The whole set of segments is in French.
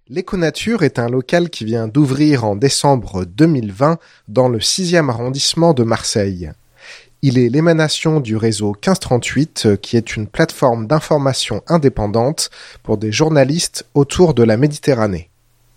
L'Éco-Nature est un local qui vient d'ouvrir en décembre 2020 dans le 6e arrondissement de Marseille. Il est l'émanation du réseau 1538 qui est une plateforme d'information indépendante pour des journalistes autour de la Méditerranée.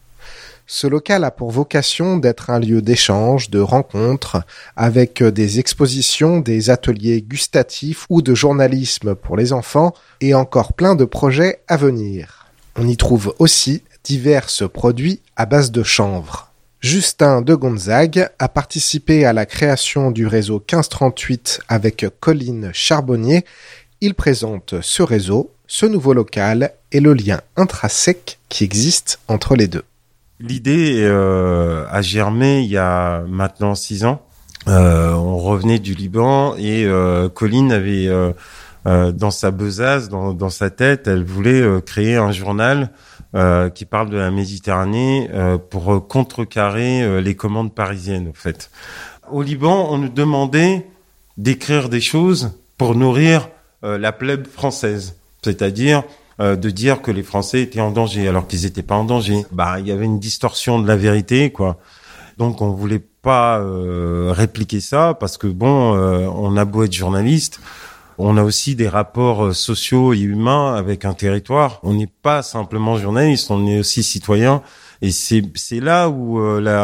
Ce local a pour vocation d'être un lieu d'échange, de rencontres, avec des expositions, des ateliers gustatifs ou de journalisme pour les enfants et encore plein de projets à venir. On y trouve aussi divers produits à base de chanvre. Justin de Gonzague a participé à la création du réseau 1538 avec Colline Charbonnier. Il présente ce réseau, ce nouveau local et le lien intrinsèque qui existe entre les deux. L'idée a germé il y a maintenant 6 ans. On revenait du Liban et Colline avait dans sa besace, dans sa tête, elle voulait créer un journal qui parle de la Méditerranée pour contrecarrer les commandes parisiennes, en fait. Au Liban, on nous demandait d'écrire des choses pour nourrir la plèbe française, c'est-à-dire de dire que les Français étaient en danger alors qu'ils n'étaient pas en danger. Il y avait une distorsion de la vérité, quoi. Donc on voulait pas répliquer ça parce que on a beau être journaliste, on a aussi des rapports sociaux et humains avec un territoire. On n'est pas simplement journaliste, on est aussi citoyen. Et c'est là où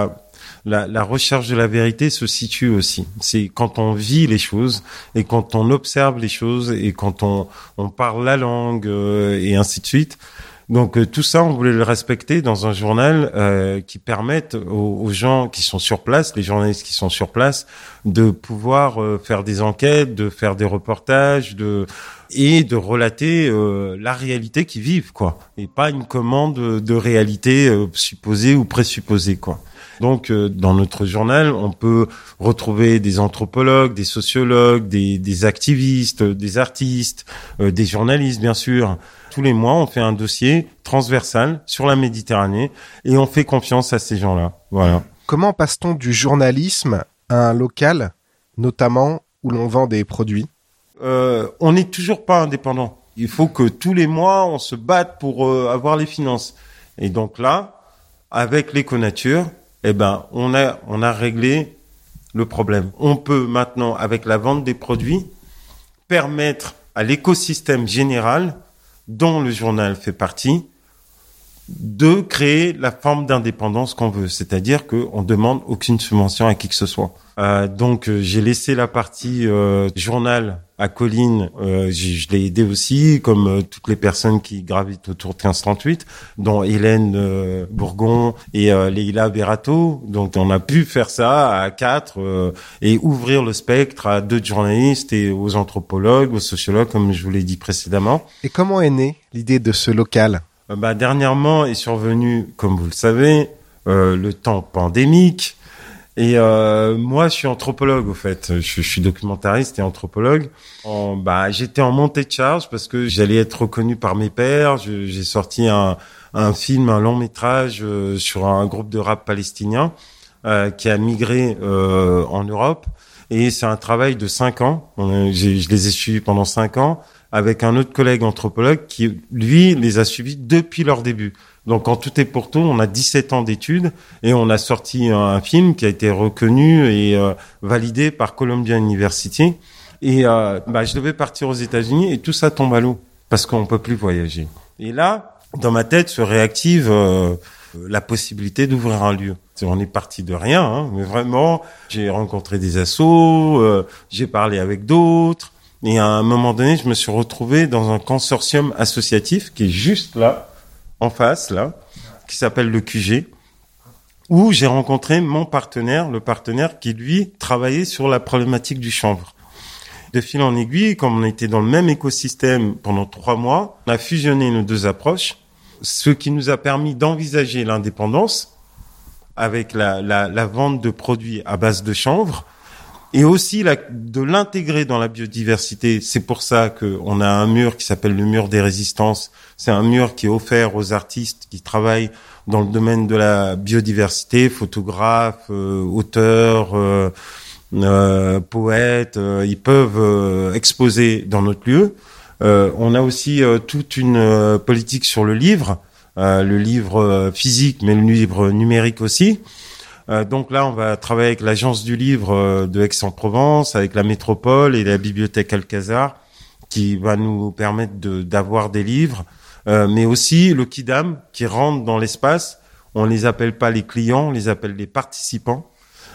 la recherche de la vérité se situe aussi. C'est quand on vit les choses et quand on observe les choses et quand on parle la langue et ainsi de suite. Donc tout ça, on voulait le respecter dans un journal qui permette aux gens qui sont sur place, les journalistes qui sont sur place, de pouvoir faire des enquêtes, de faire des reportages, et de relater la réalité qu'ils vivent, quoi, et pas une commande de réalité supposée ou présupposée, quoi. Donc dans notre journal, on peut retrouver des anthropologues, des sociologues, des activistes, des artistes, des journalistes, bien sûr. Tous les mois, on fait un dossier transversal sur la Méditerranée et on fait confiance à ces gens-là. Voilà. Comment passe-t-on du journalisme à un local, notamment où l'on vend des produits ? On n'est toujours pas indépendant. Il faut que tous les mois, on se batte pour avoir les finances. Et donc là, avec l'Éco-Nature, on a réglé le problème. On peut maintenant, avec la vente des produits, permettre à l'écosystème général dont le journal fait partie, de créer la forme d'indépendance qu'on veut. C'est-à-dire qu'on ne demande aucune subvention à qui que ce soit. Donc, j'ai laissé la partie journal à Colline. Je l'ai aidé aussi, comme toutes les personnes qui gravitent autour de 1538, dont Hélène Bourgon et Leïla Berato. Donc, on a pu faire ça à 4 et ouvrir le spectre à d'autres journalistes et aux anthropologues, aux sociologues, comme je vous l'ai dit précédemment. Et comment est née l'idée de ce local ? Dernièrement est survenu, comme vous le savez, le temps pandémique. Et moi, je suis anthropologue, au fait. Je suis documentariste et anthropologue. J'étais en montée de charge parce que j'allais être reconnu par mes pairs. J'ai sorti un film, un long métrage sur un groupe de rap palestinien qui a migré en Europe. Et c'est un travail de 5 ans. Je les ai suivis pendant 5 ans avec un autre collègue anthropologue qui, lui, les a suivis depuis leur début. Donc, en tout et pour tout, on a 17 ans d'études et on a sorti un film qui a été reconnu et validé par Columbia University. Et je devais partir aux États-Unis et tout ça tombe à l'eau parce qu'on peut plus voyager. Et là, dans ma tête se réactive la possibilité d'ouvrir un lieu. On est parti de rien, mais vraiment, j'ai rencontré des assos, j'ai parlé avec d'autres. Et à un moment donné, je me suis retrouvé dans un consortium associatif qui est juste là, en face, là, qui s'appelle le QG, où j'ai rencontré mon partenaire, le partenaire qui, lui, travaillait sur la problématique du chanvre. De fil en aiguille, comme on était dans le même écosystème pendant 3 mois, on a fusionné nos 2 approches, ce qui nous a permis d'envisager l'indépendance avec la vente de produits à base de chanvre, et aussi de l'intégrer dans la biodiversité. C'est pour ça qu'on a un mur qui s'appelle le mur des résistances. C'est un mur qui est offert aux artistes qui travaillent dans le domaine de la biodiversité, photographes, auteurs, poètes. Ils peuvent exposer dans notre lieu. On a aussi toute une politique sur le livre, le livre physique, mais le livre numérique aussi. Donc là, on va travailler avec l'Agence du livre de Aix-en-Provence, avec la métropole et la bibliothèque Alcazar, qui va nous permettre d'avoir des livres, mais aussi le Kidam qui rentre dans l'espace. On les appelle pas les clients, on les appelle les participants,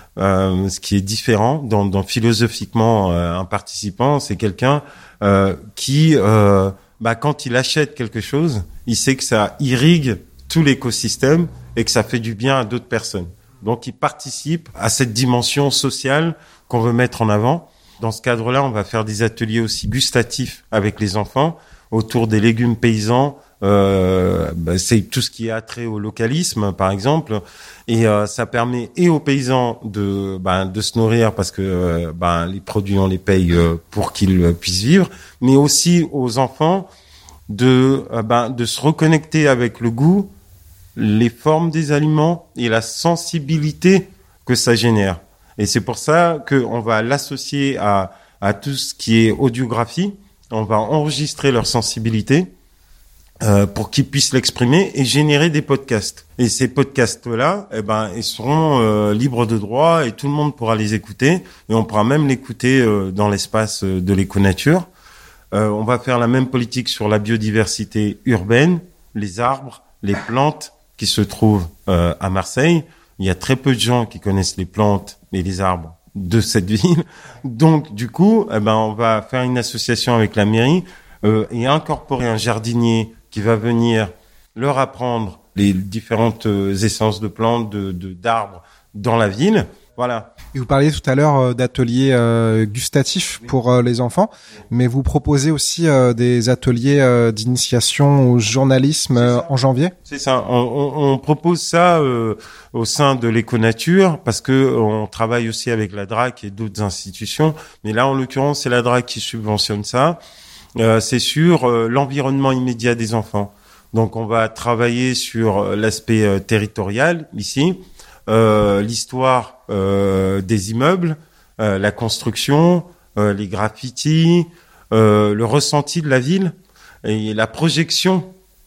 ce qui est différent. Dans philosophiquement, un participant, c'est quelqu'un qui, quand il achète quelque chose, il sait que ça irrigue tout l'écosystème et que ça fait du bien à d'autres personnes. Donc, il participe à cette dimension sociale qu'on veut mettre en avant. Dans ce cadre-là, on va faire des ateliers aussi gustatifs avec les enfants autour des légumes paysans. C'est tout ce qui est attrait au localisme, par exemple, et ça permet et aux paysans de se nourrir parce que les produits on les paye pour qu'ils puissent vivre, mais aussi aux enfants de se reconnecter avec le goût, les formes des aliments et la sensibilité que ça génère. Et c'est pour ça qu'on va l'associer à tout ce qui est audiographie. On va enregistrer leur sensibilité pour qu'ils puissent l'exprimer et générer des podcasts. Et ces podcasts-là, ils seront libres de droit et tout le monde pourra les écouter. Et on pourra même l'écouter dans l'espace de l'éco-nature. On va faire la même politique sur la biodiversité urbaine, les arbres, les plantes qui se trouvent à Marseille. Il y a très peu de gens qui connaissent les plantes et les arbres de cette ville. Donc, du coup, on va faire une association avec la mairie et incorporer un jardinier qui va venir leur apprendre les différentes essences de plantes, d'arbres dans la ville. Voilà. Et vous parliez tout à l'heure d'ateliers gustatifs pour les enfants, mais vous proposez aussi des ateliers d'initiation au journalisme en janvier ? C'est ça. On propose ça au sein de l'éco-nature parce que on travaille aussi avec la DRAC et d'autres institutions. Mais là, en l'occurrence, c'est la DRAC qui subventionne ça. C'est sur l'environnement immédiat des enfants. Donc, on va travailler sur l'aspect territorial ici. L'histoire des immeubles, la construction, les graffitis, le ressenti de la ville et la projection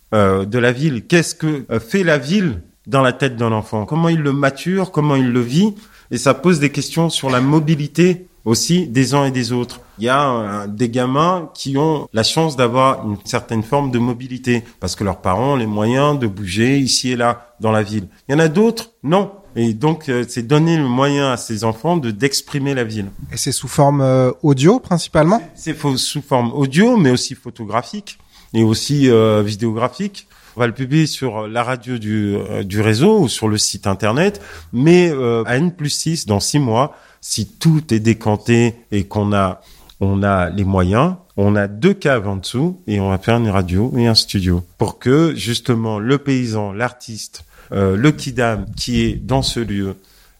de la ville. Qu'est-ce que fait la ville dans la tête d'un enfant ? Comment il le mature ? Comment il le vit ? Et ça pose des questions sur la mobilité aussi des uns et des autres. Il y a des gamins qui ont la chance d'avoir une certaine forme de mobilité parce que leurs parents ont les moyens de bouger ici et là dans la ville. Il y en a d'autres, non. Et donc, c'est donner le moyen à ces enfants d'exprimer la ville. Et c'est sous forme audio, principalement ? C'est sous forme audio, mais aussi photographique et aussi vidéographique. On va le publier sur la radio du réseau ou sur le site internet, mais à N+6, dans 6 mois, si tout est décanté et qu'on a les moyens, on a 2 caves en dessous et on va faire une radio et un studio pour que, justement, le paysan, l'artiste, le Kidam qui est dans ce lieu,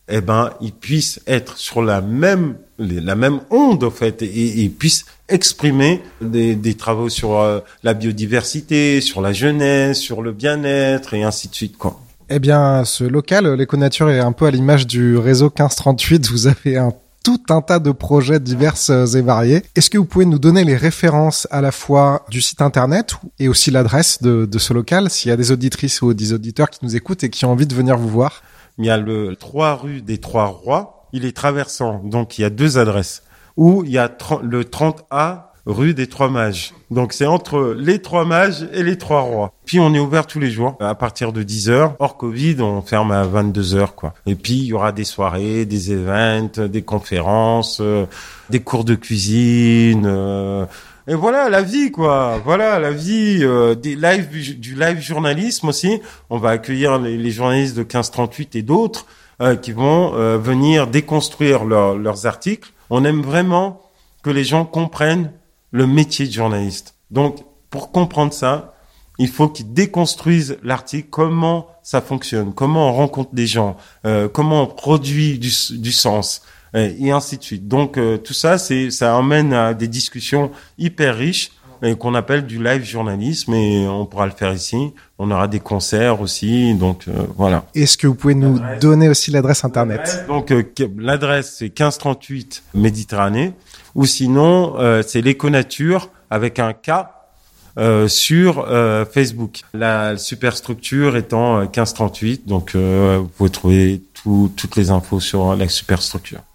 il puisse être sur la même onde, en fait, et puisse exprimer des travaux sur la biodiversité, sur la jeunesse, sur le bien-être, et ainsi de suite, quoi. Eh bien, ce local, l'éco-nature, est un peu à l'image du réseau 1538. Vous avez tout un tas de projets divers et variés. Est-ce que vous pouvez nous donner les références à la fois du site internet et aussi l'adresse de ce local, s'il y a des auditrices ou des auditeurs qui nous écoutent et qui ont envie de venir vous voir ? Il y a le 3 rue des Trois Rois. Il est traversant, donc il y a 2 adresses. Ou il y a le 30A rue des Trois Mages. Donc c'est entre les Trois Mages et les Trois Rois. Puis on est ouvert tous les jours à partir de 10h. Hors Covid, on ferme à 22h, quoi. Et puis il y aura des soirées, des events, des conférences, des cours de cuisine. Et voilà la vie, quoi. Voilà la vie, des lives, du live journalisme aussi. On va accueillir les journalistes de 1538 et d'autres qui vont venir déconstruire leurs articles. On aime vraiment que les gens comprennent le métier de journaliste. Donc, pour comprendre ça, il faut qu'ils déconstruisent l'article, comment ça fonctionne, comment on rencontre des gens, comment on produit du sens, et ainsi de suite. Donc, tout ça, ça emmène à des discussions hyper riches, qu'on appelle du live journalisme, et on pourra le faire ici. On aura des concerts aussi, donc voilà. Est-ce que vous pouvez nous donner aussi l'adresse internet ? Donc, l'adresse, c'est 1538 Méditerranée. Ou sinon, c'est l'éco-nature avec un K, sur Facebook. La superstructure étant 1538, donc vous pouvez trouver toutes les infos sur la superstructure.